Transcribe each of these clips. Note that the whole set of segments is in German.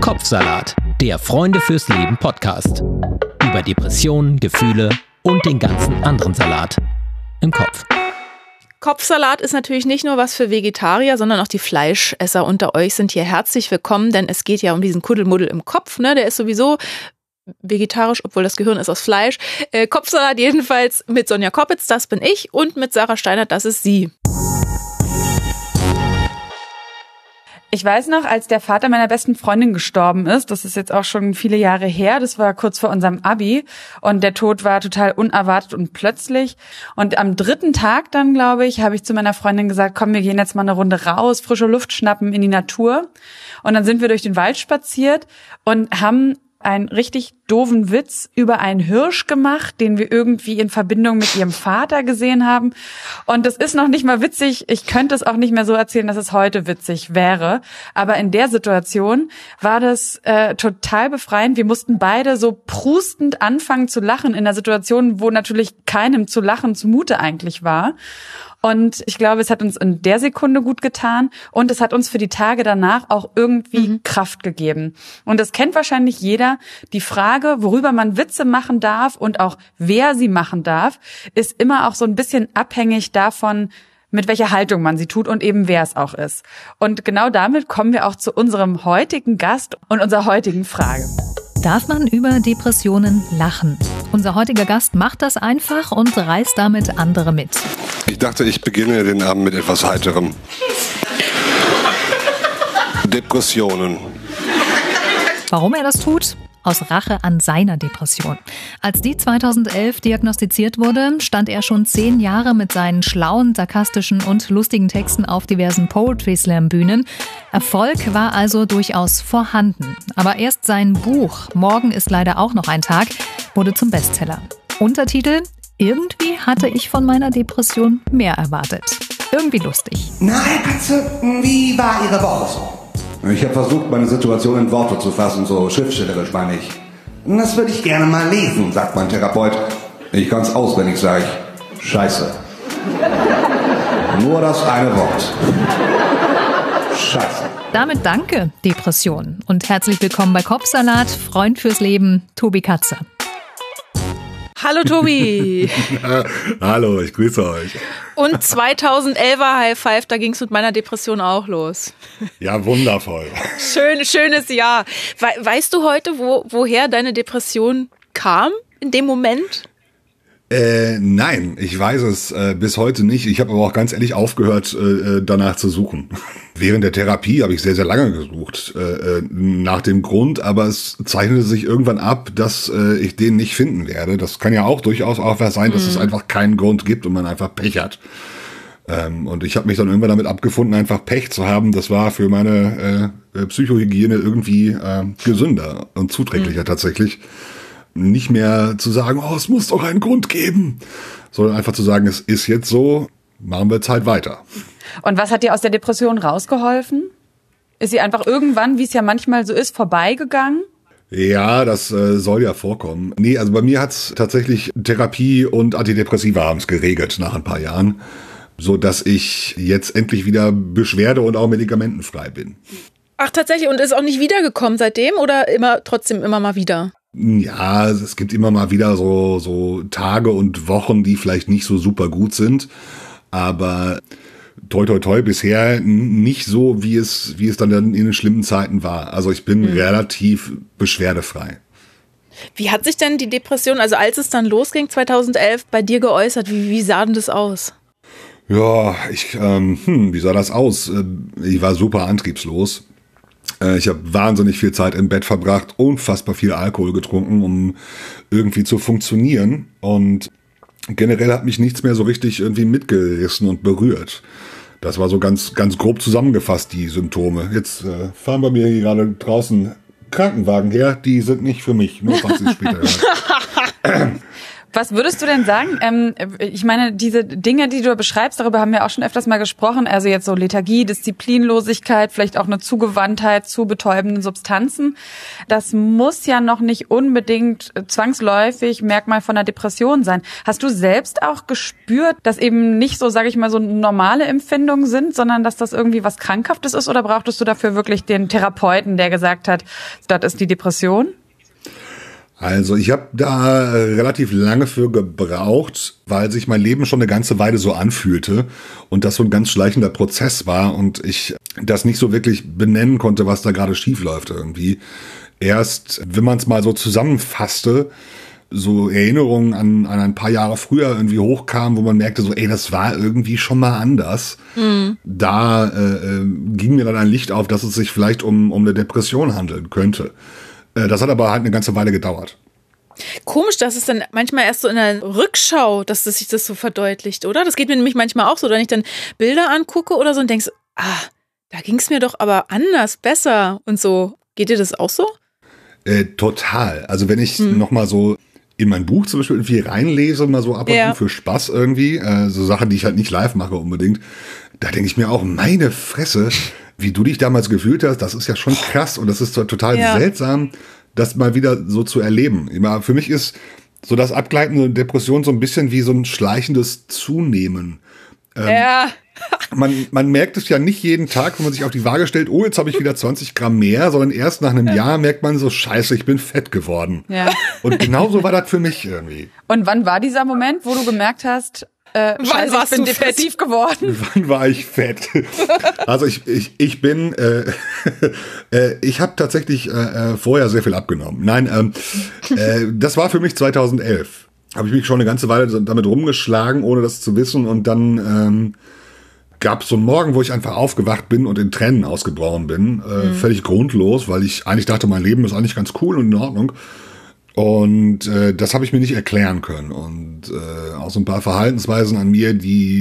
Kopfsalat, der Freunde fürs Leben Podcast. Über Depressionen, Gefühle und den ganzen anderen Salat im Kopf. Kopfsalat ist natürlich nicht nur was für Vegetarier, sondern auch die Fleischesser unter euch sind hier herzlich willkommen, denn es geht ja um diesen Kuddelmuddel im Kopf, ne? Der ist sowieso vegetarisch, obwohl das Gehirn ist aus Fleisch. Kopfsalat jedenfalls mit Sonja Koppitz, das bin ich, und mit Sarah Steinert, das ist sie. Ich weiß noch, als der Vater meiner besten Freundin gestorben ist, das ist jetzt auch schon viele Jahre her, das war kurz vor unserem Abi und der Tod war total unerwartet und plötzlich. Und am 3. Tag dann, glaube ich, habe ich zu meiner Freundin gesagt, komm, wir gehen jetzt mal eine Runde raus, frische Luft schnappen in die Natur. Und dann sind wir durch den Wald spaziert und haben einen richtig doofen Witz über einen Hirsch gemacht, den wir irgendwie in Verbindung mit ihrem Vater gesehen haben. Und das ist noch nicht mal witzig. Ich könnte es auch nicht mehr so erzählen, dass es heute witzig wäre. Aber in der Situation war das total befreiend. Wir mussten beide so prustend anfangen zu lachen in einer Situation, wo natürlich keinem zu lachen zumute eigentlich war. Und ich glaube, es hat uns in der Sekunde gut getan und es hat uns für die Tage danach auch irgendwie Kraft gegeben. Und das kennt wahrscheinlich jeder. Die Frage, worüber man Witze machen darf und auch wer sie machen darf, ist immer auch so ein bisschen abhängig davon, mit welcher Haltung man sie tut und eben wer es auch ist. Und genau damit kommen wir auch zu unserem heutigen Gast und unserer heutigen Frage. Darf man über Depressionen lachen? Unser heutiger Gast macht das einfach und reißt damit andere mit. Ich dachte, ich beginne den Abend mit etwas Heiterem. Depressionen. Warum er das tut? Aus Rache an seiner Depression. Als die 2011 diagnostiziert wurde, stand er schon 10 Jahre mit seinen schlauen, sarkastischen und lustigen Texten auf diversen Poetry Slam Bühnen. Erfolg war also durchaus vorhanden. Aber erst sein Buch Morgen ist leider auch noch ein Tag wurde zum Bestseller. Untertitel: Irgendwie hatte ich von meiner Depression mehr erwartet. Irgendwie lustig. Na, Herr Katze, wie war Ihre Woche so? Ich habe versucht, meine Situation in Worte zu fassen, so schriftstellerisch meine ich. Das würde ich gerne mal lesen, sagt mein Therapeut. Ich kann's auswendig, sage ich. Scheiße. Nur das eine Wort. Scheiße. Damit danke, Depression. Und herzlich willkommen bei Kopfsalat, Freund fürs Leben, Tobi Katze. Hallo Tobi. Hallo, ich grüße euch. Und 2011er High Five, da ging es mit meiner Depression auch los. Ja, wundervoll. Schönes Jahr. Weißt du heute, woher deine Depression kam in dem Moment? Nein, ich weiß es bis heute nicht. Ich habe aber auch ganz ehrlich aufgehört, danach zu suchen. Während der Therapie habe ich sehr, sehr lange gesucht nach dem Grund, aber es zeichnete sich irgendwann ab, dass ich den nicht finden werde. Das kann ja auch durchaus auch was sein, dass es einfach keinen Grund gibt und man einfach Pech hat. Und ich habe mich dann irgendwann damit abgefunden, einfach Pech zu haben. Das war für meine Psychohygiene irgendwie gesünder und zuträglicher tatsächlich. Nicht mehr zu sagen, oh, es muss doch einen Grund geben, sondern einfach zu sagen, es ist jetzt so, machen wir jetzt halt weiter. Und was hat dir aus der Depression rausgeholfen? Ist sie einfach irgendwann, wie es ja manchmal so ist, vorbeigegangen? Ja, das soll ja vorkommen. Nee, also bei mir hat's tatsächlich Therapie und Antidepressiva haben's geregelt nach ein paar Jahren, so dass ich jetzt endlich wieder beschwerde- und auch medikamentenfrei bin. Ach, tatsächlich? Und ist auch nicht wiedergekommen seitdem oder trotzdem immer mal wieder? Ja, es gibt immer mal wieder so Tage und Wochen, die vielleicht nicht so super gut sind, aber toi toi toi bisher nicht so, wie es dann in den schlimmen Zeiten war. Also ich bin relativ beschwerdefrei. Wie hat sich denn die Depression, also als es dann losging 2011, bei dir geäußert? Wie sah denn das aus? Ja, wie sah das aus? Ich war super antriebslos. Ich habe wahnsinnig viel Zeit im Bett verbracht, unfassbar viel Alkohol getrunken, um irgendwie zu funktionieren. Und generell hat mich nichts mehr so richtig irgendwie mitgerissen und berührt. Das war so ganz, ganz grob zusammengefasst, die Symptome. Jetzt fahren bei mir hier gerade draußen Krankenwagen her, die sind nicht für mich, nur falls Sie es später hören. Was würdest du denn sagen? Ich meine, diese Dinge, die du beschreibst, darüber haben wir auch schon öfters mal gesprochen. Also jetzt so Lethargie, Disziplinlosigkeit, vielleicht auch eine Zugewandtheit zu betäubenden Substanzen. Das muss ja noch nicht unbedingt zwangsläufig Merkmal von einer Depression sein. Hast du selbst auch gespürt, dass eben nicht so, sage ich mal, so normale Empfindungen sind, sondern dass das irgendwie was Krankhaftes ist? Oder brauchtest du dafür wirklich den Therapeuten, der gesagt hat, das ist die Depression? Also ich habe da relativ lange für gebraucht, weil sich mein Leben schon eine ganze Weile so anfühlte und das so ein ganz schleichender Prozess war und ich das nicht so wirklich benennen konnte, was da gerade schief läuft irgendwie. Erst, wenn man es mal so zusammenfasste, so Erinnerungen an ein paar Jahre früher irgendwie hochkamen, wo man merkte so, ey, das war irgendwie schon mal anders. Da ging mir dann ein Licht auf, dass es sich vielleicht um eine Depression handeln könnte. Das hat aber halt eine ganze Weile gedauert. Komisch, dass es dann manchmal erst so in der Rückschau, dass sich das so verdeutlicht, oder? Das geht mir nämlich manchmal auch so, wenn ich dann Bilder angucke oder so und denke, da ging es mir doch aber anders, besser und so. Geht dir das auch so? Total. Also wenn ich nochmal so in mein Buch zum Beispiel irgendwie reinlese, mal so ab und zu für Spaß irgendwie, so Sachen, die ich halt nicht live mache unbedingt, da denke ich mir auch, meine Fresse, wie du dich damals gefühlt hast, das ist ja schon krass und das ist total seltsam, das mal wieder so zu erleben. Für mich ist so das Abgleiten der Depression so ein bisschen wie so ein schleichendes Zunehmen. Man merkt es ja nicht jeden Tag, wenn man sich auf die Waage stellt, oh, jetzt habe ich wieder 20 Gramm mehr, sondern erst nach einem Jahr merkt man so, scheiße, ich bin fett geworden. Ja. Und genauso war das für mich irgendwie. Und wann war dieser Moment, wo du gemerkt hast, scheiße, ich bin depressiv geworden? Wann war ich fett? Also ich bin, ich habe tatsächlich vorher sehr viel abgenommen. Nein, das war für mich 2011. Habe ich mich schon eine ganze Weile damit rumgeschlagen, ohne das zu wissen. Und dann gab es so einen Morgen, wo ich einfach aufgewacht bin und in Tränen ausgebrochen bin. Völlig grundlos, weil ich eigentlich dachte, mein Leben ist eigentlich ganz cool und in Ordnung. Und das habe ich mir nicht erklären können. Und auch so ein paar Verhaltensweisen an mir,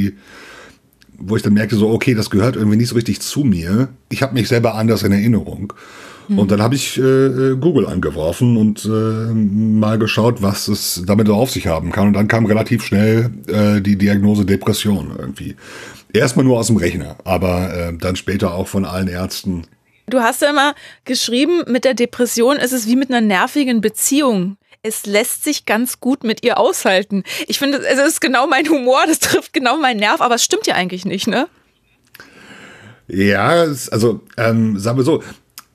wo ich dann merkte, so okay, das gehört irgendwie nicht so richtig zu mir. Ich habe mich selber anders in Erinnerung. Und dann habe ich Google angeworfen und mal geschaut, was es damit so auf sich haben kann. Und dann kam relativ schnell die Diagnose Depression irgendwie. Erstmal nur aus dem Rechner, aber dann später auch von allen Ärzten. Du hast ja immer geschrieben, mit der Depression ist es wie mit einer nervigen Beziehung. Es lässt sich ganz gut mit ihr aushalten. Ich finde, es ist genau mein Humor, das trifft genau meinen Nerv, aber es stimmt ja eigentlich nicht, ne? Ja, also sagen wir so,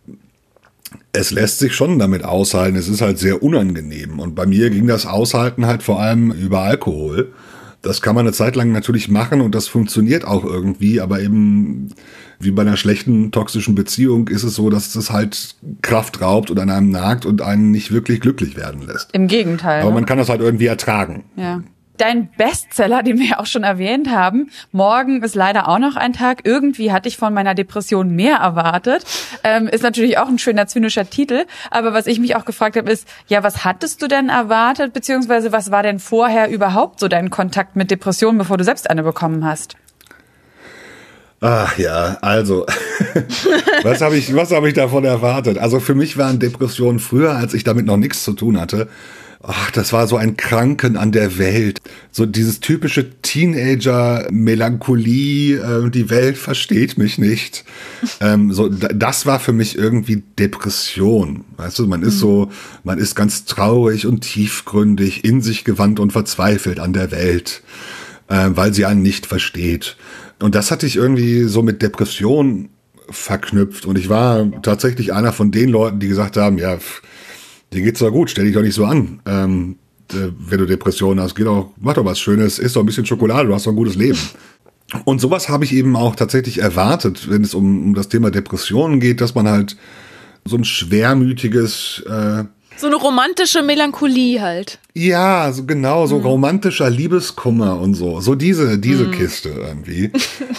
es lässt sich schon damit aushalten. Es ist halt sehr unangenehm. Und bei mir ging das Aushalten halt vor allem über Alkohol. Das kann man eine Zeit lang natürlich machen und das funktioniert auch irgendwie, aber eben wie bei einer schlechten, toxischen Beziehung ist es so, dass es halt Kraft raubt und an einem nagt und einen nicht wirklich glücklich werden lässt. Im Gegenteil. Aber man kann das halt irgendwie ertragen. Ja. Dein Bestseller, den wir ja auch schon erwähnt haben, morgen ist leider auch noch ein Tag. Irgendwie hatte ich von meiner Depression mehr erwartet. Ist natürlich auch ein schöner zynischer Titel. Aber was ich mich auch gefragt habe, ist, ja, was hattest du denn erwartet? Beziehungsweise was war denn vorher überhaupt so dein Kontakt mit Depressionen, bevor du selbst eine bekommen hast? Ach ja, also, was habe ich davon erwartet? Also für mich waren Depressionen früher, als ich damit noch nichts zu tun hatte, ach, das war so ein Kranken an der Welt. So dieses typische Teenager-Melancholie, die Welt versteht mich nicht. Das war für mich irgendwie Depression. Weißt du, man ist ganz traurig und tiefgründig, in sich gewandt und verzweifelt an der Welt, weil sie einen nicht versteht. Und das hatte ich irgendwie so mit Depression verknüpft. Und ich war tatsächlich einer von den Leuten, die gesagt haben, ja, dir geht's doch gut, stell dich doch nicht so an. Wenn du Depressionen hast, mach doch was Schönes, isst doch ein bisschen Schokolade, du hast doch ein gutes Leben. Und sowas habe ich eben auch tatsächlich erwartet, wenn es um das Thema Depressionen geht, dass man halt so ein schwermütiges... so eine romantische Melancholie halt. Ja, so genau, so romantischer Liebeskummer und so. So diese Kiste irgendwie.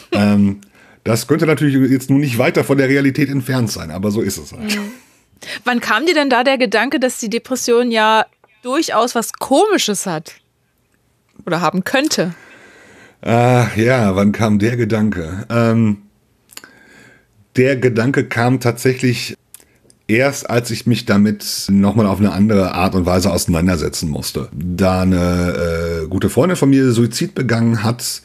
Das könnte natürlich jetzt nun nicht weiter von der Realität entfernt sein, aber so ist es halt. Wann kam dir denn da der Gedanke, dass die Depression ja durchaus was Komisches hat? Oder haben könnte? Ja, wann kam der Gedanke? Der Gedanke kam tatsächlich erst als ich mich damit nochmal auf eine andere Art und Weise auseinandersetzen musste. Da eine gute Freundin von mir Suizid begangen hat,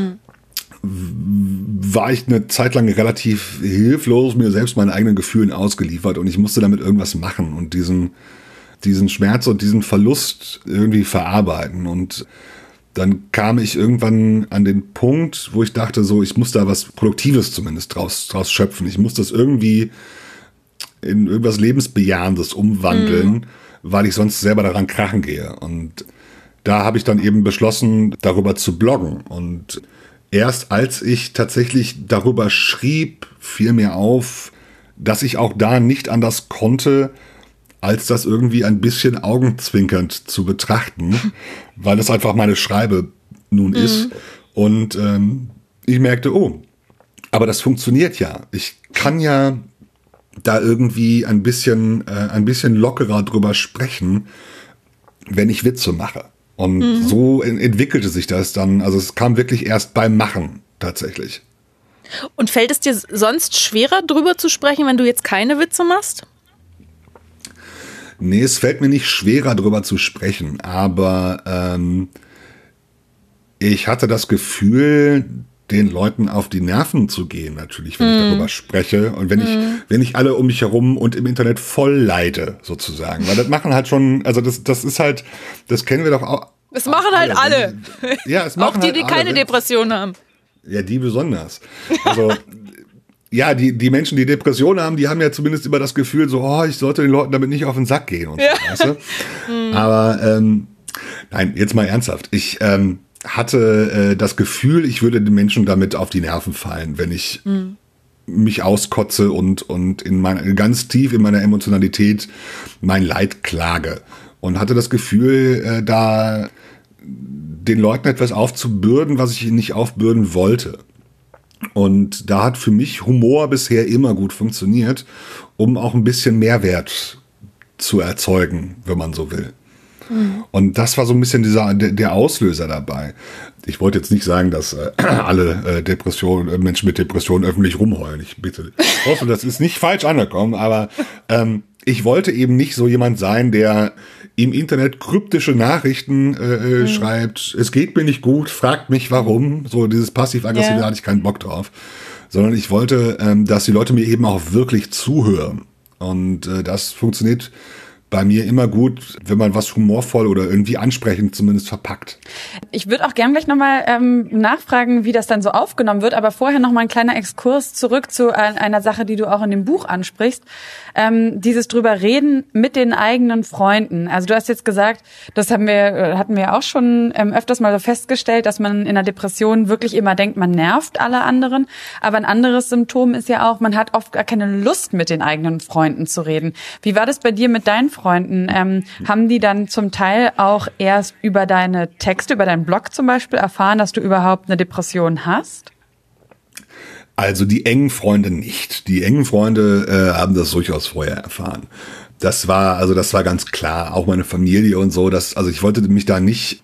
war ich eine Zeit lang relativ hilflos, mir selbst meinen eigenen Gefühlen ausgeliefert und ich musste damit irgendwas machen und diesen Schmerz und diesen Verlust irgendwie verarbeiten. Und dann kam ich irgendwann an den Punkt, wo ich dachte, so, ich muss da was Produktives zumindest draus schöpfen. Ich muss das irgendwie in irgendwas Lebensbejahendes umwandeln, weil ich sonst selber daran krachen gehe. Und da habe ich dann eben beschlossen, darüber zu bloggen. Und erst als ich tatsächlich darüber schrieb, fiel mir auf, dass ich auch da nicht anders konnte, als das irgendwie ein bisschen augenzwinkernd zu betrachten, weil es einfach meine Schreibe nun ist. Und ich merkte, oh, aber das funktioniert ja. Ich kann ja da irgendwie ein bisschen lockerer drüber sprechen, wenn ich Witze mache. Und so entwickelte sich das dann. Also es kam wirklich erst beim Machen tatsächlich. Und fällt es dir sonst schwerer, drüber zu sprechen, wenn du jetzt keine Witze machst? Nee, es fällt mir nicht schwerer, drüber zu sprechen, aber ich hatte das Gefühl, den Leuten auf die Nerven zu gehen, natürlich, wenn ich darüber spreche und wenn ich alle um mich herum und im Internet voll leide, sozusagen. Weil das machen halt schon, also das ist halt, das kennen wir doch auch. Das machen halt alle. Ja, es machen auch die, halt die keine alle. Depression haben. Ja, die besonders. Also ja, die Menschen, die Depressionen haben, die haben ja zumindest immer das Gefühl, so, oh, ich sollte den Leuten damit nicht auf den Sack gehen und so, weißt du? Aber nein, jetzt mal ernsthaft. Ich hatte das Gefühl, ich würde den Menschen damit auf die Nerven fallen, wenn ich mich auskotze und ganz tief in meiner Emotionalität mein Leid klage. Und hatte das Gefühl, da den Leuten etwas aufzubürden, was ich ihnen nicht aufbürden wollte. Und da hat für mich Humor bisher immer gut funktioniert, um auch ein bisschen Mehrwert zu erzeugen, wenn man so will. Und das war so ein bisschen der Auslöser dabei. Ich wollte jetzt nicht sagen, dass alle Menschen mit Depressionen öffentlich rumheulen. Ich hoffe, das ist nicht falsch angekommen, aber ich wollte eben nicht so jemand sein, der im Internet kryptische Nachrichten schreibt, es geht mir nicht gut, fragt mich warum, so dieses passiv-aggressive, da hatte ich keinen Bock drauf, sondern ich wollte, dass die Leute mir eben auch wirklich zuhören und das funktioniert bei mir immer gut, wenn man was humorvoll oder irgendwie ansprechend zumindest verpackt. Ich würde auch gern gleich nochmal nachfragen, wie das dann so aufgenommen wird, aber vorher nochmal ein kleiner Exkurs zurück zu einer Sache, die du auch in dem Buch ansprichst. Dieses drüber reden mit den eigenen Freunden. Also du hast jetzt gesagt, das hatten wir auch schon öfters mal so festgestellt, dass man in einer Depression wirklich immer denkt, man nervt alle anderen. Aber ein anderes Symptom ist ja auch, man hat oft gar keine Lust, mit den eigenen Freunden zu reden. Wie war das bei dir mit deinen Freunden? Haben die dann zum Teil auch erst über deine Texte, über deinen Blog zum Beispiel erfahren, dass du überhaupt eine Depression hast? Also die engen Freunde nicht. Die engen Freunde haben das durchaus vorher erfahren. Das war ganz klar. Auch meine Familie und so. Also ich wollte mich da nicht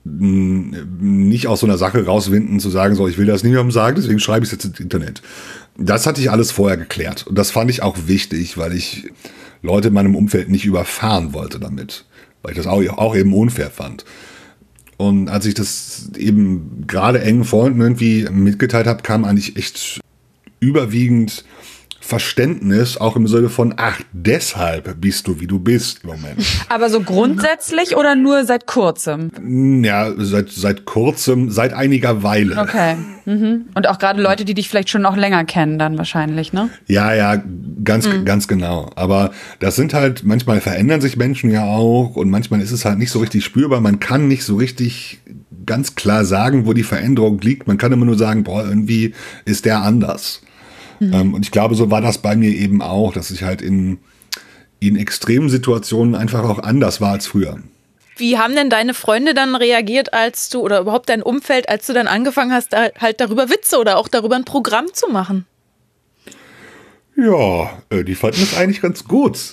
aus so einer Sache rauswinden, zu sagen, so, ich will das niemandem sagen, deswegen schreibe ich es jetzt ins Internet. Das hatte ich alles vorher geklärt. Und das fand ich auch wichtig, weil ich Leute in meinem Umfeld nicht überfahren wollte damit. Weil ich das auch eben unfair fand. Und als ich das eben gerade engen Freunden irgendwie mitgeteilt habe, kam eigentlich echt überwiegend Verständnis, auch im Sinne von, ach, deshalb bist du, wie du bist im Moment. Aber so grundsätzlich oder nur seit kurzem? Ja, seit kurzem, seit einiger Weile. Okay. Und auch gerade Leute, die dich vielleicht schon noch länger kennen dann wahrscheinlich, ne? Ja, ganz genau. Aber das sind halt, manchmal verändern sich Menschen ja auch und manchmal ist es halt nicht so richtig spürbar. Man kann nicht so richtig ganz klar sagen, wo die Veränderung liegt. Man kann immer nur sagen, boah, irgendwie ist der anders. Und ich glaube, so war das bei mir eben auch, dass ich halt in extremen Situationen einfach auch anders war als früher. Wie haben denn deine Freunde dann reagiert, als du, oder überhaupt dein Umfeld, als du dann angefangen hast, halt darüber Witze oder auch darüber ein Programm zu machen? Ja, die fanden es eigentlich ganz gut.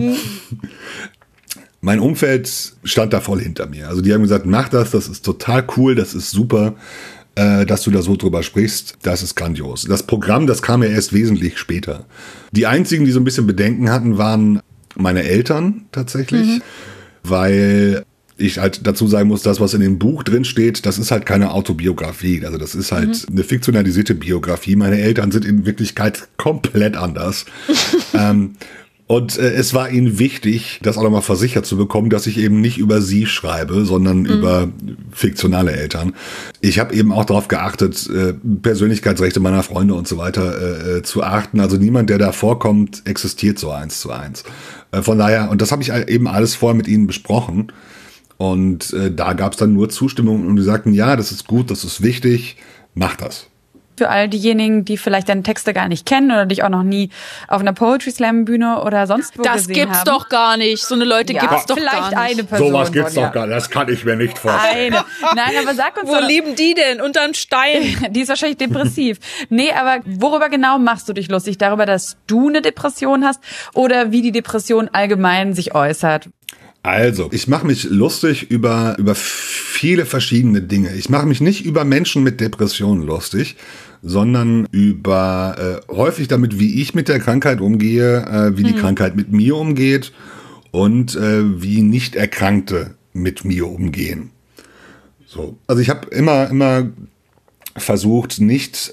Mein Umfeld stand da voll hinter mir. Also die haben gesagt, mach das ist total cool, das ist super. dass du da so drüber sprichst. Das ist grandios. Das Programm, das kam ja erst wesentlich später. Die einzigen, die so ein bisschen Bedenken hatten, waren meine Eltern tatsächlich, weil ich halt dazu sagen muss, das, was in dem Buch drin steht, das ist halt keine Autobiografie. Also das ist halt eine fiktionalisierte Biografie. Meine Eltern sind in Wirklichkeit komplett anders. Und es war ihnen wichtig, das auch nochmal versichert zu bekommen, dass ich eben nicht über sie schreibe, sondern über fiktionale Eltern. Ich habe eben auch darauf geachtet, Persönlichkeitsrechte meiner Freunde und so weiter zu achten. Also niemand, der da vorkommt, existiert so 1:1. Von daher, und das habe ich eben alles vorher mit ihnen besprochen. Und da gab es dann nur Zustimmung und die sagten, ja, das ist gut, das ist wichtig, mach das. Für all diejenigen, die vielleicht deine Texte gar nicht kennen oder dich auch noch nie auf einer Poetry Slam Bühne oder sonst wo gesehen haben. Das gibt's doch gar nicht. So eine Leute gibt's doch gar nicht. Vielleicht eine Person. Sowas gibt's doch gar nicht. Das kann ich mir nicht vorstellen. Nein, aber sag uns Wo leben die denn? Unterm Stein? Die ist wahrscheinlich depressiv. Nee, aber worüber genau machst du dich lustig? Darüber, dass du eine Depression hast oder wie die Depression allgemein sich äußert? Also, ich mache mich lustig über viele verschiedene Dinge. Ich mache mich nicht über Menschen mit Depressionen lustig, sondern über häufig damit, wie ich mit der Krankheit umgehe, wie die Krankheit mit mir umgeht und wie Nicht-Erkrankte mit mir umgehen. So, also ich habe immer versucht, nicht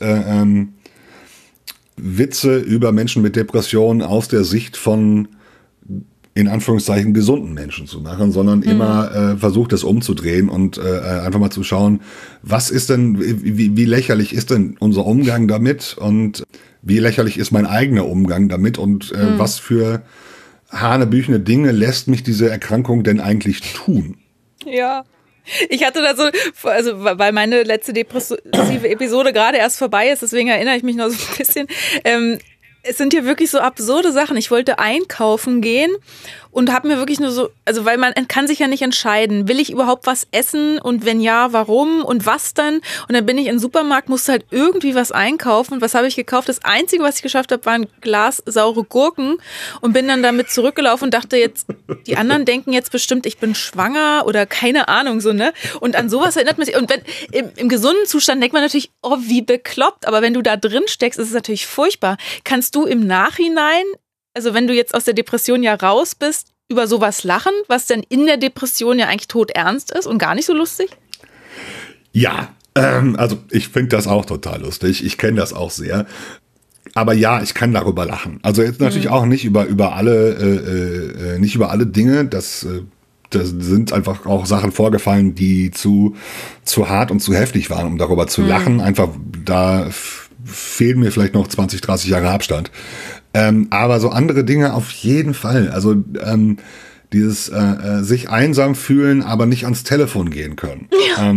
Witze über Menschen mit Depressionen aus der Sicht von in Anführungszeichen gesunden Menschen zu machen, sondern immer versucht, das umzudrehen und einfach mal zu schauen, was ist denn, wie lächerlich ist denn unser Umgang damit und wie lächerlich ist mein eigener Umgang damit und was für hanebüchene Dinge lässt mich diese Erkrankung denn eigentlich tun? Ja. Ich hatte da so, also weil meine letzte depressive Episode gerade erst vorbei ist, deswegen erinnere ich mich noch so ein bisschen. Es sind hier wirklich so absurde Sachen. Ich wollte einkaufen gehen und habe mir wirklich nur so, also weil man kann sich ja nicht entscheiden, will ich überhaupt was essen und wenn ja, warum und was dann? Und dann bin ich in den Supermarkt, musste halt irgendwie was einkaufen. Und was habe ich gekauft? Das Einzige, was ich geschafft habe, war ein Glas saure Gurken und bin dann damit zurückgelaufen und dachte jetzt, die anderen denken jetzt bestimmt, ich bin schwanger oder keine Ahnung so, ne? Und an sowas erinnert man sich. Und wenn im gesunden Zustand denkt man natürlich, oh, wie bekloppt. Aber wenn du da drin steckst, ist es natürlich furchtbar. Kannst du im Nachhinein, also wenn du jetzt aus der Depression ja raus bist, über sowas lachen, was denn in der Depression ja eigentlich todernst ist und gar nicht so lustig? Ja, also ich finde das auch total lustig. Ich kenne das auch sehr. Aber ja, ich kann darüber lachen. Also jetzt natürlich auch nicht über alle Dinge. Das sind einfach auch Sachen vorgefallen, die zu hart und zu heftig waren, um darüber zu lachen. Einfach da fehlen mir vielleicht noch 20, 30 Jahre Abstand. Aber so andere Dinge auf jeden Fall. Also dieses sich einsam fühlen, aber nicht ans Telefon gehen können. Ja.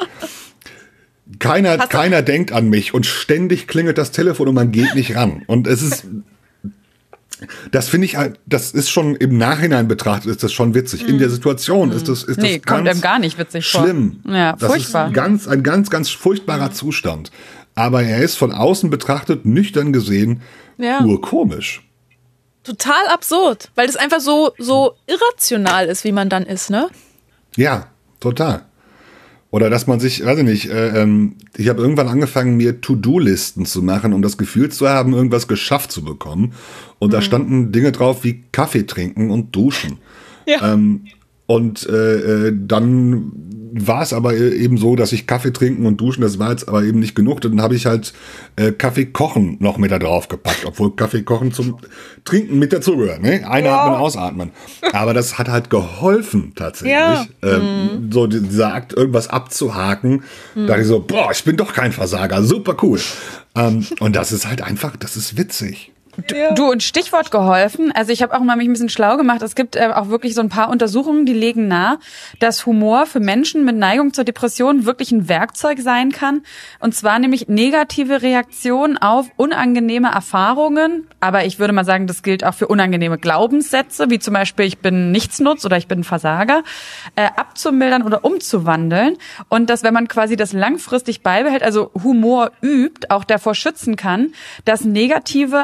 Keiner denkt an mich und ständig klingelt das Telefon und man geht nicht ran. Und es ist, das finde ich halt, das ist schon im Nachhinein betrachtet, ist das schon witzig. In der Situation ist das kommt ganz einem gar nicht witzig schlimm. Vor. Ja, das furchtbar. ist ein ganz furchtbarer Zustand. Aber er ist von außen betrachtet, nüchtern gesehen, urkomisch. Total absurd, weil das einfach so irrational ist, wie man dann ist, ne? Ja, total. Oder dass man sich, weiß ich nicht, ich habe irgendwann angefangen, mir To-Do-Listen zu machen, um das Gefühl zu haben, irgendwas geschafft zu bekommen. Und da standen Dinge drauf wie Kaffee trinken und duschen. Ja. Und dann war es aber eben so, dass ich Kaffee trinken und duschen, das war jetzt aber eben nicht genug. Dann habe ich halt Kaffee kochen noch mit da drauf gepackt, obwohl Kaffee kochen zum Trinken mit dazugehört. Ne? Einatmen, ausatmen. Aber das hat halt geholfen tatsächlich. Ja. So dieser Akt, irgendwas abzuhaken. Da dachte ich so, boah, ich bin doch kein Versager, super cool. Und das ist halt einfach, das ist witzig. Du, und Stichwort geholfen. Also ich habe auch mal mich ein bisschen schlau gemacht. Es gibt auch wirklich so ein paar Untersuchungen, die legen nahe, dass Humor für Menschen mit Neigung zur Depression wirklich ein Werkzeug sein kann. Und zwar nämlich negative Reaktionen auf unangenehme Erfahrungen. Aber ich würde mal sagen, das gilt auch für unangenehme Glaubenssätze, wie zum Beispiel, ich bin Nichtsnutz oder ich bin Versager, abzumildern oder umzuwandeln. Und dass, wenn man quasi das langfristig beibehält, also Humor übt, auch davor schützen kann, dass negative Erfahrungen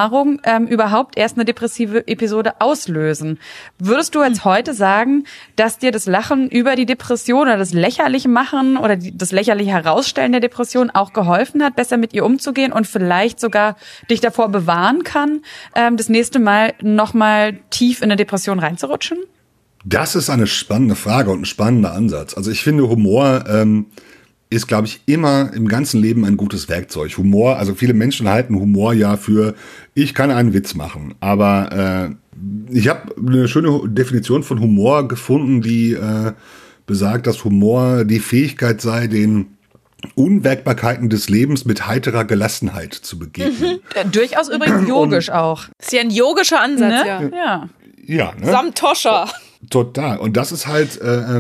Erfahrung überhaupt erst eine depressive Episode auslösen. Würdest du jetzt heute sagen, dass dir das Lachen über die Depression oder das Lächerliche machen oder das lächerliche Herausstellen der Depression auch geholfen hat, besser mit ihr umzugehen und vielleicht sogar dich davor bewahren kann, das nächste Mal nochmal tief in eine Depression reinzurutschen? Das ist eine spannende Frage und ein spannender Ansatz. Also ich finde, Humor ist, glaube ich, immer im ganzen Leben ein gutes Werkzeug. Humor, also viele Menschen halten Humor ja für, ich kann einen Witz machen. Aber ich habe eine schöne Definition von Humor gefunden, die besagt, dass Humor die Fähigkeit sei, den Unwägbarkeiten des Lebens mit heiterer Gelassenheit zu begegnen. Durchaus übrigens yogisch auch. Ist ja ein yogischer Ansatz, Ne? ja. Ja, ne? Samtoscha. Total. Und das ist halt,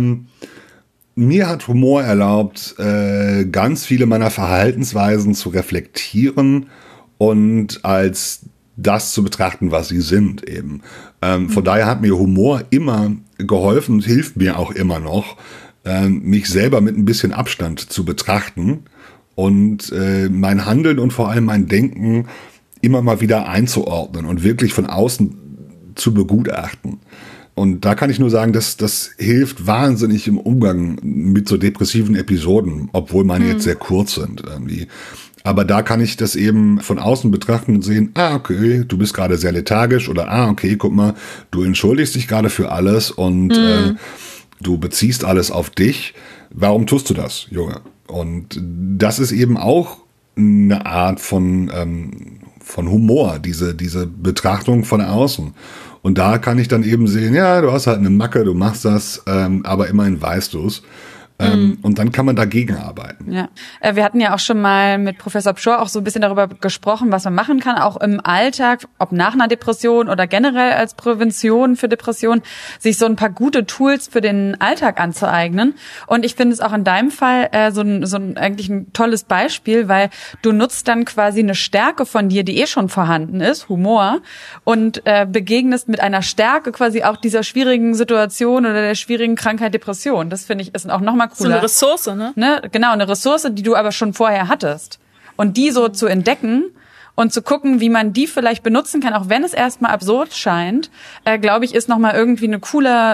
mir hat Humor erlaubt, ganz viele meiner Verhaltensweisen zu reflektieren und als das zu betrachten, was sie sind eben. Von daher hat mir Humor immer geholfen und hilft mir auch immer noch, mich selber mit ein bisschen Abstand zu betrachten und mein Handeln und vor allem mein Denken immer mal wieder einzuordnen und wirklich von außen zu begutachten. Und da kann ich nur sagen, dass das hilft wahnsinnig im Umgang mit so depressiven Episoden, obwohl meine jetzt sehr kurz sind irgendwie. Aber da kann ich das eben von außen betrachten und sehen, okay, du bist gerade sehr lethargisch oder okay, guck mal, du entschuldigst dich gerade für alles und du beziehst alles auf dich. Warum tust du das, Junge? Und das ist eben auch eine Art von Humor, diese Betrachtung von außen. Und da kann ich dann eben sehen, ja, du hast halt eine Macke, du machst das, aber immerhin weißt du es. Und dann kann man dagegen arbeiten. Ja, wir hatten ja auch schon mal mit Professor Pschorr auch so ein bisschen darüber gesprochen, was man machen kann, auch im Alltag, ob nach einer Depression oder generell als Prävention für Depression, sich so ein paar gute Tools für den Alltag anzueignen. Und ich finde es auch in deinem Fall so ein eigentlich ein tolles Beispiel, weil du nutzt dann quasi eine Stärke von dir, die schon vorhanden ist, Humor, und begegnest mit einer Stärke quasi auch dieser schwierigen Situation oder der schwierigen Krankheit Depression. Das finde ich ist auch nochmal cooler. So eine Ressource, ne? Genau, eine Ressource, die du aber schon vorher hattest. Und die so zu entdecken und zu gucken, wie man die vielleicht benutzen kann, auch wenn es erstmal absurd scheint, glaube ich, ist nochmal irgendwie eine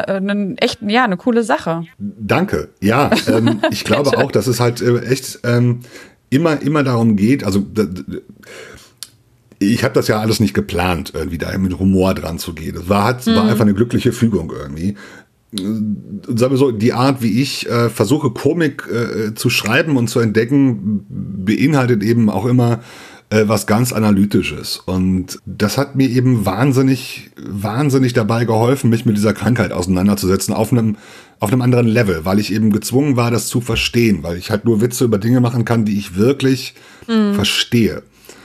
coole Sache. Danke. Ja, ich glaube auch, dass es halt echt immer darum geht, also ich habe das ja alles nicht geplant, irgendwie da mit Humor dran zu gehen. Das war einfach eine glückliche Fügung irgendwie. Sagen wir so, die Art, wie ich versuche, Komik zu schreiben und zu entdecken, beinhaltet eben auch immer was ganz Analytisches. Und das hat mir eben wahnsinnig dabei geholfen, mich mit dieser Krankheit auseinanderzusetzen auf einem anderen Level, weil ich eben gezwungen war, das zu verstehen, weil ich halt nur Witze über Dinge machen kann, die ich wirklich verstehe.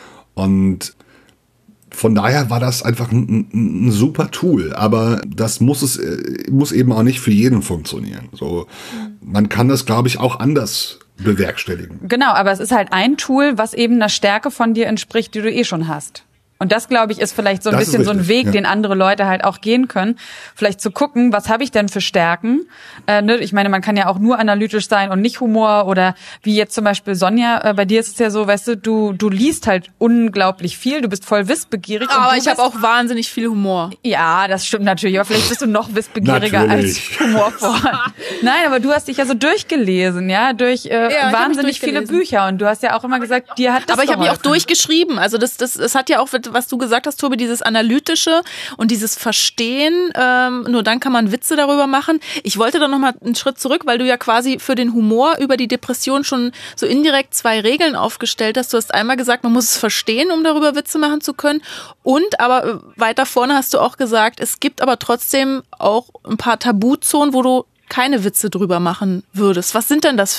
Und von daher war das einfach ein super Tool, aber das muss eben auch nicht für jeden funktionieren. So, man kann das, glaube ich, auch anders bewerkstelligen. Genau, aber es ist halt ein Tool, was eben einer Stärke von dir entspricht, die du schon hast. Und das, glaube ich, ist vielleicht so ein bisschen so ein Weg, ja, den andere Leute halt auch gehen können. Vielleicht zu gucken, was habe ich denn für Stärken? Ich meine, man kann ja auch nur analytisch sein und nicht Humor. Oder wie jetzt zum Beispiel Sonja, bei dir ist es ja so, weißt du liest halt unglaublich viel, du bist voll wissbegierig. Aber ich habe auch wahnsinnig viel Humor. Ja, das stimmt natürlich. Aber vielleicht bist du noch wissbegieriger als humorvoll. Nein, aber du hast dich ja so durchgelesen, ja, durch wahnsinnig viele Bücher. Und du hast ja auch immer gesagt, dir hat das Aber ich habe mich auch durchgeschrieben. Also das hat ja auch, was du gesagt hast, Tobi, dieses Analytische und dieses Verstehen, nur dann kann man Witze darüber machen. Ich wollte da nochmal einen Schritt zurück, weil du ja quasi für den Humor über die Depression schon so indirekt 2 Regeln aufgestellt hast. Du hast einmal gesagt, man muss es verstehen, um darüber Witze machen zu können. Und aber weiter vorne hast du auch gesagt, es gibt aber trotzdem auch ein paar Tabuzonen, wo du keine Witze drüber machen würdest. Was sind denn das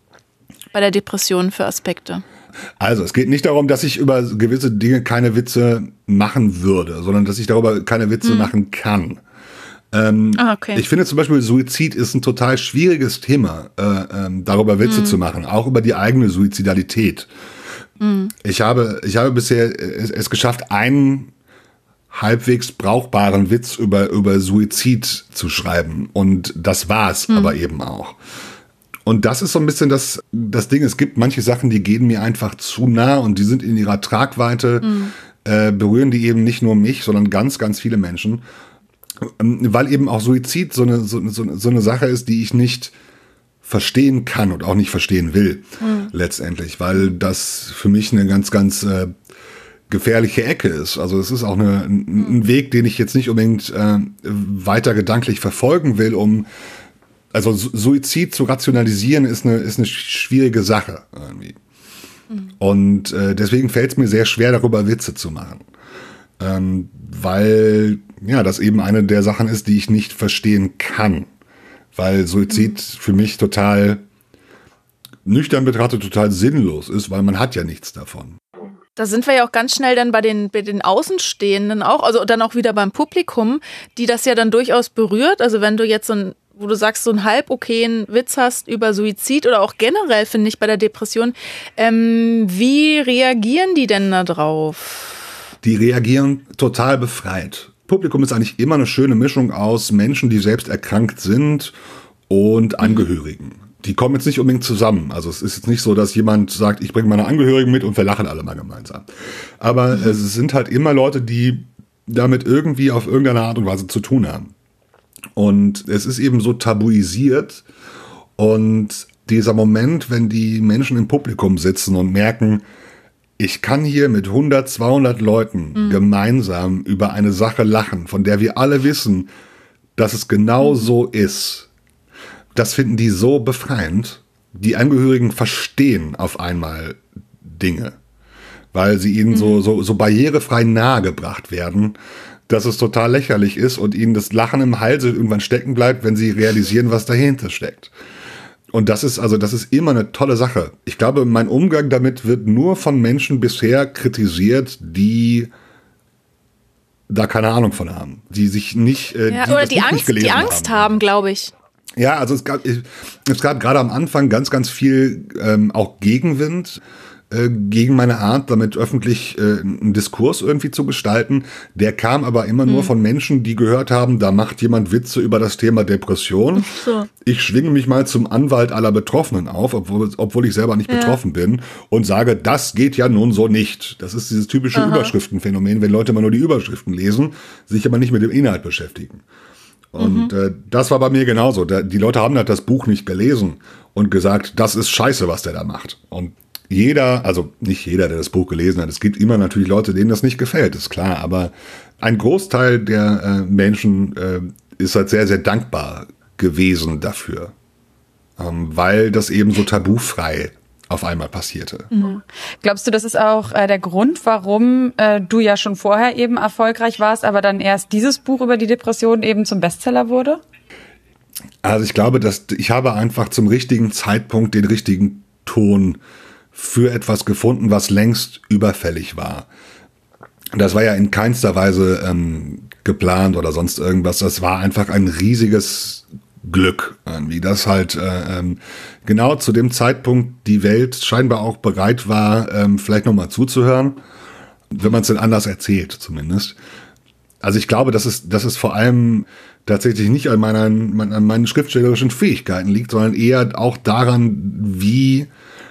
bei der Depression für Aspekte? Also, es geht nicht darum, dass ich über gewisse Dinge keine Witze machen würde, sondern dass ich darüber keine Witze machen kann. Okay. Ich finde zum Beispiel, Suizid ist ein total schwieriges Thema, darüber Witze zu machen, auch über die eigene Suizidalität. Ich habe bisher es geschafft, einen halbwegs brauchbaren Witz über Suizid zu schreiben. Und das war's aber eben auch. Und das ist so ein bisschen das Ding. Es gibt manche Sachen, die gehen mir einfach zu nah und die sind in ihrer Tragweite berühren die eben nicht nur mich, sondern ganz, ganz viele Menschen. Weil eben auch Suizid so eine Sache ist, die ich nicht verstehen kann und auch nicht verstehen will, letztendlich. Weil das für mich eine ganz, ganz gefährliche Ecke ist. Also es ist auch ein Weg, den ich jetzt nicht unbedingt weiter gedanklich verfolgen will, also Suizid zu rationalisieren ist eine schwierige Sache irgendwie. Und deswegen fällt es mir sehr schwer, darüber Witze zu machen. Weil ja das eben eine der Sachen ist, die ich nicht verstehen kann. Weil Suizid für mich total nüchtern betrachtet total sinnlos ist, weil man hat ja nichts davon. Da sind wir ja auch ganz schnell dann bei den Außenstehenden auch, also dann auch wieder beim Publikum, die das ja dann durchaus berührt. Also wenn du jetzt wo du sagst, so einen halb okayen Witz hast über Suizid oder auch generell, finde ich, bei der Depression, wie reagieren die denn da drauf? Die reagieren total befreit. Publikum ist eigentlich immer eine schöne Mischung aus Menschen, die selbst erkrankt sind und Angehörigen. Die kommen jetzt nicht unbedingt zusammen. Also es ist jetzt nicht so, dass jemand sagt, ich bringe meine Angehörigen mit und wir lachen alle mal gemeinsam. Aber es sind halt immer Leute, die damit irgendwie auf irgendeine Art und Weise zu tun haben. Und es ist eben so tabuisiert. Und dieser Moment, wenn die Menschen im Publikum sitzen und merken, ich kann hier mit 100, 200 Leuten gemeinsam über eine Sache lachen, von der wir alle wissen, dass es genau so ist. Das finden die so befreiend. Die Angehörigen verstehen auf einmal Dinge, weil sie ihnen so barrierefrei nahegebracht werden, dass es total lächerlich ist und ihnen das Lachen im Halse irgendwann stecken bleibt, wenn sie realisieren, was dahinter steckt. Und das ist immer eine tolle Sache. Ich glaube, mein Umgang damit wird nur von Menschen bisher kritisiert, die da keine Ahnung von haben, die sich nicht, oder die Angst haben, glaube ich. Ja, also es gab gerade am Anfang ganz, ganz viel auch Gegenwind gegen meine Art, damit öffentlich einen Diskurs irgendwie zu gestalten. Der kam aber immer nur von Menschen, die gehört haben, da macht jemand Witze über das Thema Depression. So. Ich schwinge mich mal zum Anwalt aller Betroffenen auf, obwohl ich selber nicht betroffen bin und sage, das geht ja nun so nicht. Das ist dieses typische Überschriftenphänomen, wenn Leute immer nur die Überschriften lesen, sich aber nicht mit dem Inhalt beschäftigen. Und das war bei mir genauso. Die Leute haben halt das Buch nicht gelesen und gesagt, das ist scheiße, was der da macht. Und also nicht jeder, der das Buch gelesen hat. Es gibt immer natürlich Leute, denen das nicht gefällt, ist klar. Aber ein Großteil der Menschen ist halt sehr, sehr dankbar gewesen dafür. Weil das eben so tabufrei auf einmal passierte. Mhm. Glaubst du, das ist auch der Grund, warum du ja schon vorher eben erfolgreich warst, aber dann erst dieses Buch über die Depression eben zum Bestseller wurde? Also ich glaube, ich habe einfach zum richtigen Zeitpunkt den richtigen Ton für etwas gefunden, was längst überfällig war. Das war ja in keinster Weise geplant oder sonst irgendwas. Das war einfach ein riesiges Glück, irgendwie, dass halt genau zu dem Zeitpunkt die Welt scheinbar auch bereit war, vielleicht nochmal zuzuhören, wenn man es denn anders erzählt zumindest. Also ich glaube, dass es vor allem tatsächlich nicht an meinen schriftstellerischen Fähigkeiten liegt, sondern eher auch daran, wie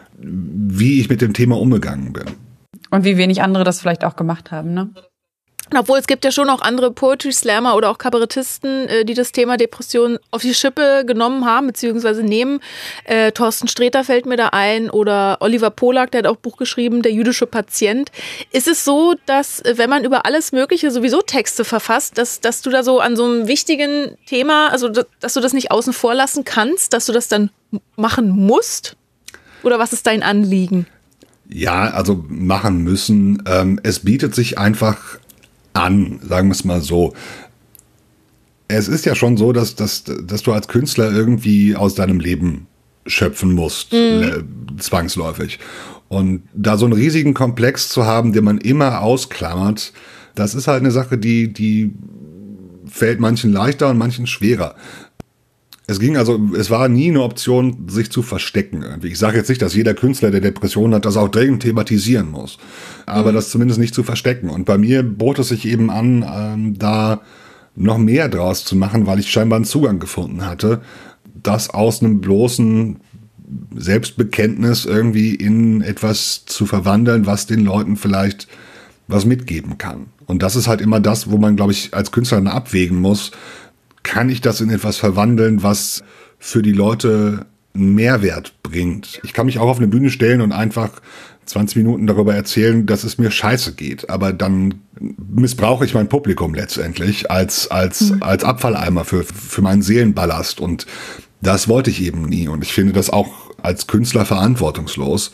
ich mit dem Thema umgegangen bin. Und wie wenig andere das vielleicht auch gemacht haben, ne? Obwohl es gibt ja schon auch andere Poetry Slammer oder auch Kabarettisten, die das Thema Depression auf die Schippe genommen haben, beziehungsweise nehmen. Thorsten Sträter fällt mir da ein oder Oliver Polak, der hat auch ein Buch geschrieben, Der jüdische Patient. Ist es so, dass wenn man über alles Mögliche sowieso Texte verfasst, dass du da so an so einem wichtigen Thema, also dass du das nicht außen vor lassen kannst, dass du das dann machen musst? Oder was ist dein Anliegen? Ja, also machen müssen. Es bietet sich einfach an, sagen wir es mal so. Es ist ja schon so, dass du als Künstler irgendwie aus deinem Leben schöpfen musst, zwangsläufig. Und da so einen riesigen Komplex zu haben, den man immer ausklammert, das ist halt eine Sache, die fällt manchen leichter und manchen schwerer. Es war nie eine Option, sich zu verstecken. Ich sage jetzt nicht, dass jeder Künstler, der Depressionen hat, das auch dringend thematisieren muss. Aber das zumindest nicht zu verstecken. Und bei mir bot es sich eben an, da noch mehr draus zu machen, weil ich scheinbar einen Zugang gefunden hatte, das aus einem bloßen Selbstbekenntnis irgendwie in etwas zu verwandeln, was den Leuten vielleicht was mitgeben kann. Und das ist halt immer das, wo man, glaube ich, als Künstler dann abwägen muss, kann ich das in etwas verwandeln, was für die Leute einen Mehrwert bringt. Ich kann mich auch auf eine Bühne stellen und einfach 20 Minuten darüber erzählen, dass es mir scheiße geht. Aber dann missbrauche ich mein Publikum letztendlich als Abfalleimer für meinen Seelenballast. Und das wollte ich eben nie. Und ich finde das auch als Künstler verantwortungslos.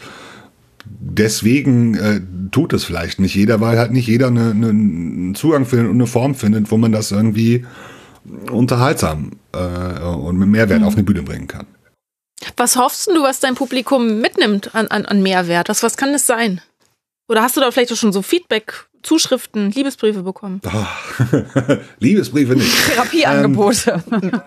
Deswegen tut es vielleicht nicht jeder, weil halt nicht jeder einen Zugang findet und eine Form findet, wo man das irgendwie unterhaltsam und mit Mehrwert auf eine Bühne bringen kann. Was hoffst du, was dein Publikum mitnimmt an Mehrwert? Was kann das sein? Oder hast du da vielleicht auch schon so Feedback, Zuschriften, Liebesbriefe bekommen? Oh, Liebesbriefe nicht. Therapieangebote.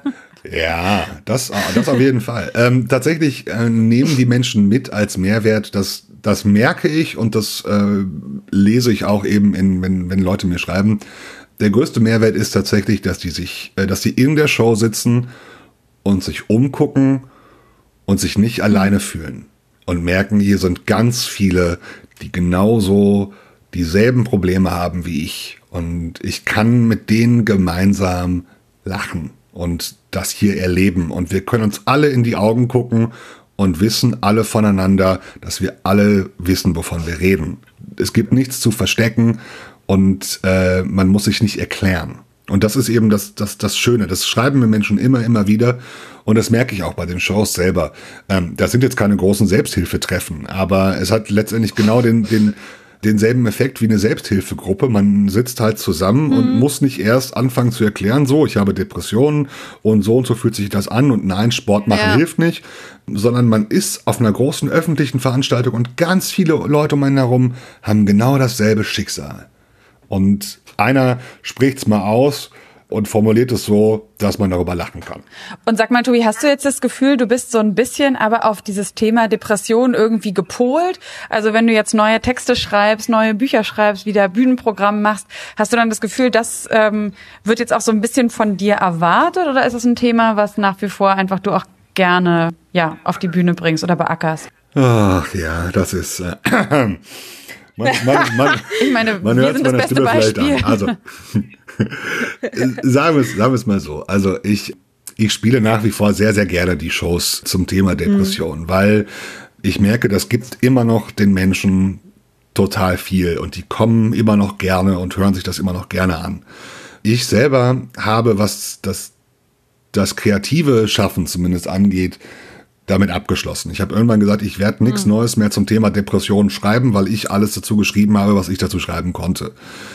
Ja, das auf jeden Fall. Tatsächlich nehmen die Menschen mit als Mehrwert, das merke ich und das lese ich auch eben, wenn Leute mir schreiben. Der größte Mehrwert ist tatsächlich, dass die in der Show sitzen und sich umgucken und sich nicht alleine fühlen und merken, hier sind ganz viele, die genauso dieselben Probleme haben wie ich. Und ich kann mit denen gemeinsam lachen und das hier erleben. Und wir können uns alle in die Augen gucken und wissen alle voneinander, dass wir alle wissen, wovon wir reden. Es gibt nichts zu verstecken und man muss sich nicht erklären. Und das ist eben das Schöne. Das schreiben mir Menschen immer wieder. Und das merke ich auch bei den Shows selber. Das sind jetzt keine großen Selbsthilfetreffen, aber es hat letztendlich genau denselben Effekt wie eine Selbsthilfegruppe. Man sitzt halt zusammen und muss nicht erst anfangen zu erklären, so, ich habe Depressionen und so fühlt sich das an und nein, Sport machen hilft nicht, sondern man ist auf einer großen öffentlichen Veranstaltung und ganz viele Leute um einen herum haben genau dasselbe Schicksal. Und einer spricht's mal aus und formuliert es so, dass man darüber lachen kann. Und sag mal, Tobi, hast du jetzt das Gefühl, du bist so ein bisschen aber auf dieses Thema Depression irgendwie gepolt? Also wenn du jetzt neue Texte schreibst, neue Bücher schreibst, wieder Bühnenprogramm machst, hast du dann das Gefühl, das wird jetzt auch so ein bisschen von dir erwartet? Oder ist es ein Thema, was nach wie vor einfach du auch gerne auf die Bühne bringst oder beackerst? Ach ja, das ist... Ich meine, man hört es meiner Stimme vielleicht an. Also, sagen wir es mal so. Also ich spiele nach wie vor sehr, sehr gerne die Shows zum Thema Depression, weil ich merke, das gibt immer noch den Menschen total viel und die kommen immer noch gerne und hören sich das immer noch gerne an. Ich selber habe, was das kreative Schaffen zumindest angeht, damit abgeschlossen. Ich habe irgendwann gesagt, ich werde nichts Neues mehr zum Thema Depressionen schreiben, weil ich alles dazu geschrieben habe, was ich dazu schreiben konnte.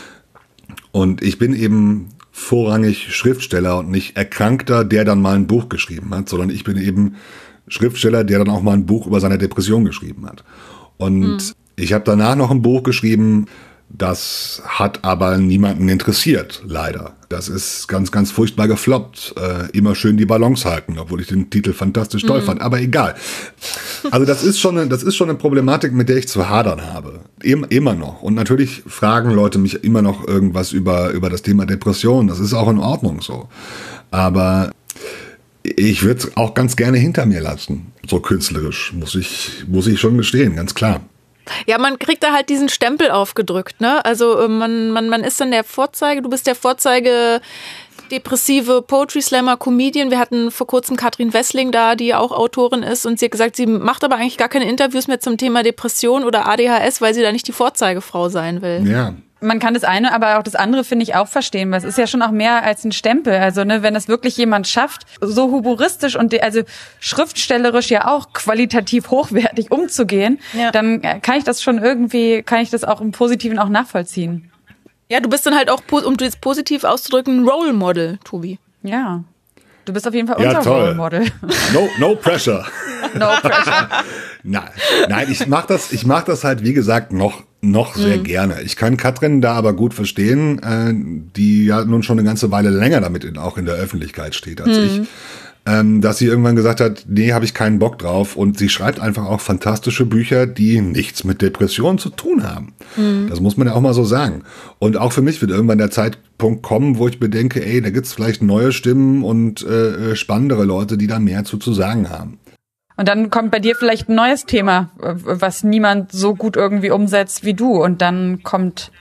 Und ich bin eben vorrangig Schriftsteller und nicht Erkrankter, der dann mal ein Buch geschrieben hat, sondern ich bin eben Schriftsteller, der dann auch mal ein Buch über seine Depression geschrieben hat. Und ich habe danach noch ein Buch geschrieben, das hat aber niemanden interessiert, leider. Das ist ganz, ganz furchtbar gefloppt. Immer schön die Balance halten, obwohl ich den Titel fantastisch toll fand. Aber egal. Also das ist schon eine Problematik, mit der ich zu hadern habe. Immer noch. Und natürlich fragen Leute mich immer noch irgendwas über das Thema Depression. Das ist auch in Ordnung so. Aber ich würde es auch ganz gerne hinter mir lassen. So künstlerisch, muss ich schon gestehen, ganz klar. Ja, man kriegt da halt diesen Stempel aufgedrückt, ne? Also man ist dann der Vorzeige, du bist der Vorzeige depressive Poetry Slammer, Comedian. Wir hatten vor kurzem Katrin Wessling da, die auch Autorin ist und sie hat gesagt, sie macht aber eigentlich gar keine Interviews mehr zum Thema Depression oder ADHS, weil sie da nicht die Vorzeigefrau sein will. Ja. Man kann das eine, aber auch das andere, finde ich, auch verstehen, weil es ist ja schon auch mehr als ein Stempel. Also, ne, wenn es wirklich jemand schafft, so humoristisch und also schriftstellerisch ja auch qualitativ hochwertig umzugehen, dann kann ich das auch im Positiven auch nachvollziehen. Ja, du bist dann halt auch, um das positiv auszudrücken, ein Role Model, Tobi. Ja. Du bist auf jeden Fall unser Role Model. No pressure. No pressure. Nein, ich mach das halt, wie gesagt, noch sehr gerne. Ich kann Katrin da aber gut verstehen, die ja nun schon eine ganze Weile länger damit auch in der Öffentlichkeit steht als ich. Dass sie irgendwann gesagt hat, nee, habe ich keinen Bock drauf. Und sie schreibt einfach auch fantastische Bücher, die nichts mit Depressionen zu tun haben. Das muss man ja auch mal so sagen. Und auch für mich wird irgendwann der Zeitpunkt kommen, wo ich bedenke, ey, da gibt's vielleicht neue Stimmen und spannendere Leute, die da mehr zu sagen haben. Und dann kommt bei dir vielleicht ein neues Thema, was niemand so gut irgendwie umsetzt wie du. Und dann kommt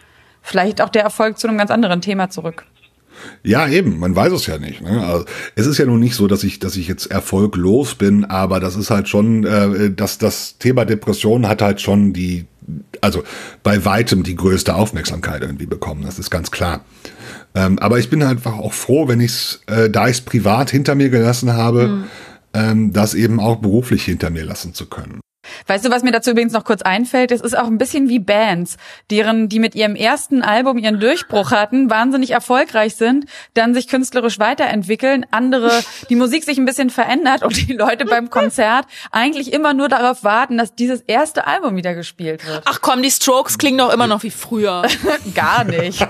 vielleicht auch der Erfolg zu einem ganz anderen Thema zurück. Ja, eben, man weiß es ja nicht. Ne? Also, es ist ja nun nicht so, dass ich jetzt erfolglos bin, aber das ist halt schon, das Thema Depression hat halt schon also bei weitem die größte Aufmerksamkeit irgendwie bekommen, das ist ganz klar. Aber ich bin halt einfach auch froh, wenn da ich es privat hinter mir gelassen habe, das eben auch beruflich hinter mir lassen zu können. Weißt du, was mir dazu übrigens noch kurz einfällt? Es ist auch ein bisschen wie Bands, die mit ihrem ersten Album ihren Durchbruch hatten, wahnsinnig erfolgreich sind, dann sich künstlerisch weiterentwickeln, die Musik sich ein bisschen verändert und die Leute beim Konzert eigentlich immer nur darauf warten, dass dieses erste Album wieder gespielt wird. Ach komm, die Strokes klingen doch immer noch wie früher. Gar nicht.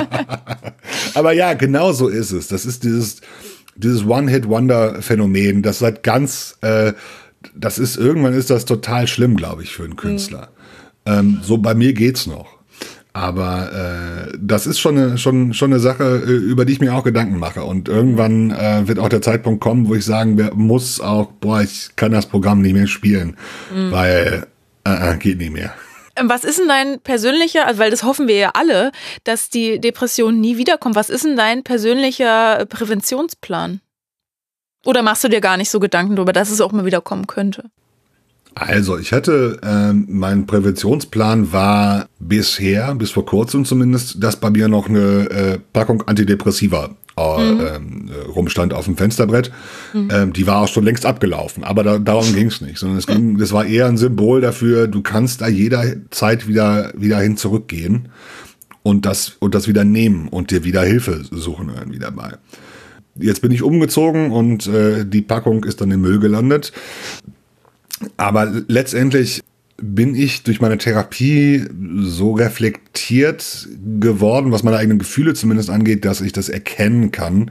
Aber ja, genau so ist es. Das ist dieses One-Hit-Wonder-Phänomen, das seit irgendwann ist das total schlimm, glaube ich, für einen Künstler. So bei mir geht's noch. Aber das ist schon eine Sache, über die ich mir auch Gedanken mache. Und irgendwann wird auch der Zeitpunkt kommen, wo ich sagen muss auch, ich kann das Programm nicht mehr spielen, weil geht nicht mehr. Was ist denn dein persönlicher, also weil das hoffen wir ja alle, dass die Depression nie wiederkommt. Was ist denn dein persönlicher Präventionsplan? Oder machst du dir gar nicht so Gedanken darüber, dass es auch mal wieder kommen könnte? Also ich hatte, mein Präventionsplan war bis vor kurzem zumindest, dass bei mir noch eine Packung Antidepressiva rumstand auf dem Fensterbrett. Die war auch schon längst abgelaufen, aber darum ging es nicht, sondern das war eher ein Symbol dafür, du kannst da jederzeit wieder hin zurückgehen und das wieder nehmen und dir wieder Hilfe suchen irgendwie dabei. Jetzt bin ich umgezogen und die Packung ist dann im Müll gelandet. Aber letztendlich bin ich durch meine Therapie so reflektiert geworden, was meine eigenen Gefühle zumindest angeht, dass ich das erkennen kann,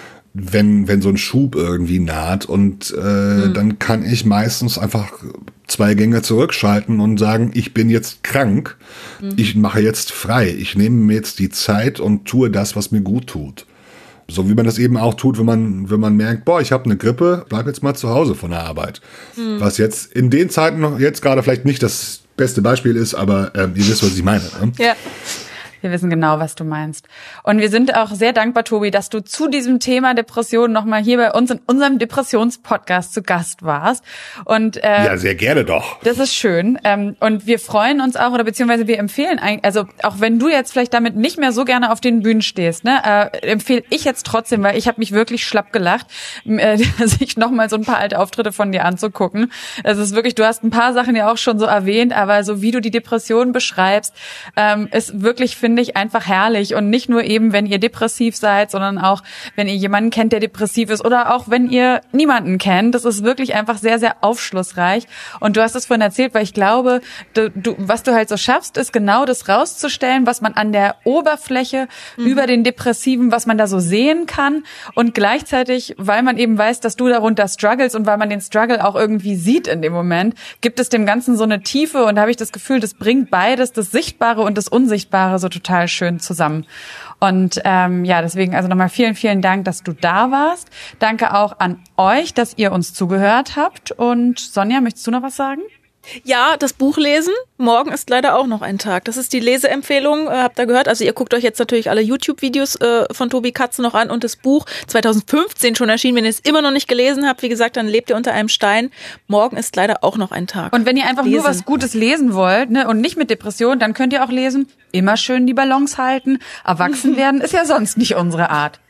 wenn so ein Schub irgendwie naht. Und dann kann ich meistens einfach 2 Gänge zurückschalten und sagen, ich bin jetzt krank, ich mache jetzt frei, ich nehme mir jetzt die Zeit und tue das, was mir gut tut. So wie man das eben auch tut, wenn man merkt, ich habe eine Grippe, bleib jetzt mal zu Hause von der Arbeit. Was jetzt in den Zeiten noch jetzt gerade vielleicht nicht das beste Beispiel ist, aber ihr wisst, was ich meine. Ne? Ja. Wir wissen genau, was du meinst. Und wir sind auch sehr dankbar, Tobi, dass du zu diesem Thema Depression nochmal hier bei uns in unserem Depressionspodcast zu Gast warst. Und ja, sehr gerne doch. Das ist schön. Und wir freuen uns auch, oder beziehungsweise wir empfehlen, also auch wenn du jetzt vielleicht damit nicht mehr so gerne auf den Bühnen stehst, empfehle ich jetzt trotzdem, weil ich habe mich wirklich schlapp gelacht, sich nochmal so ein paar alte Auftritte von dir anzugucken. Es ist wirklich, du hast ein paar Sachen ja auch schon so erwähnt, aber so wie du die Depression beschreibst, ist wirklich, finde ich, einfach herrlich. Und nicht nur eben, wenn ihr depressiv seid, sondern auch, wenn ihr jemanden kennt, der depressiv ist, oder auch, wenn ihr niemanden kennt. Das ist wirklich einfach sehr, sehr aufschlussreich. Und du hast es vorhin erzählt, weil ich glaube, was du halt so schaffst, ist genau das rauszustellen, was man an der Oberfläche über den Depressiven, was man da so sehen kann. Und gleichzeitig, weil man eben weiß, dass du darunter struggles und weil man den Struggle auch irgendwie sieht in dem Moment, gibt es dem Ganzen so eine Tiefe. Und da habe ich das Gefühl, das bringt beides, das Sichtbare und das Unsichtbare, so total schön zusammen. Und deswegen also nochmal vielen, vielen Dank, dass du da warst. Danke auch an euch, dass ihr uns zugehört habt. Und Sonja, möchtest du noch was sagen? Ja, das Buch lesen. Morgen ist leider auch noch ein Tag. Das ist die Leseempfehlung, habt ihr gehört. Also ihr guckt euch jetzt natürlich alle YouTube-Videos von Tobi Katze noch an und das Buch 2015 schon erschienen. Wenn ihr es immer noch nicht gelesen habt, wie gesagt, dann lebt ihr unter einem Stein. Morgen ist leider auch noch ein Tag. Und wenn ihr einfach nur was Gutes lesen wollt, und nicht mit Depression, dann könnt ihr auch lesen, immer schön die Balance halten. Erwachsen werden ist ja sonst nicht unsere Art.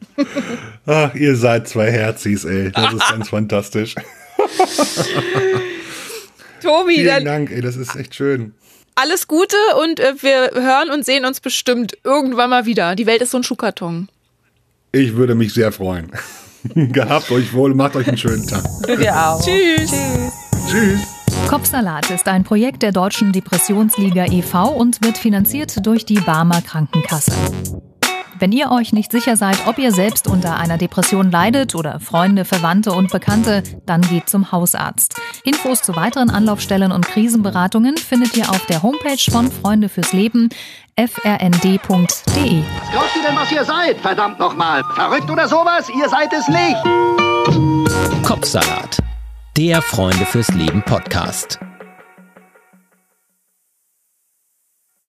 Ach, ihr seid 2 Herzis, ey. Das ist ganz fantastisch. Tobi, vielen Dank, ey, das ist echt schön. Alles Gute und wir hören und sehen uns bestimmt irgendwann mal wieder. Die Welt ist so ein Schuhkarton. Ich würde mich sehr freuen. Gehabt euch wohl, macht euch einen schönen Tag. Du dir auch. Tschüss. Tschüss. Kopfsalat ist ein Projekt der Deutschen Depressionsliga e.V. und wird finanziert durch die Barmer Krankenkasse. Wenn ihr euch nicht sicher seid, ob ihr selbst unter einer Depression leidet oder Freunde, Verwandte und Bekannte, dann geht zum Hausarzt. Infos zu weiteren Anlaufstellen und Krisenberatungen findet ihr auf der Homepage von Freunde fürs Leben, frnd.de. Was glaubt ihr denn, was ihr seid? Verdammt nochmal. Verrückt oder sowas? Ihr seid es nicht. Kopfsalat, der Freunde fürs Leben Podcast.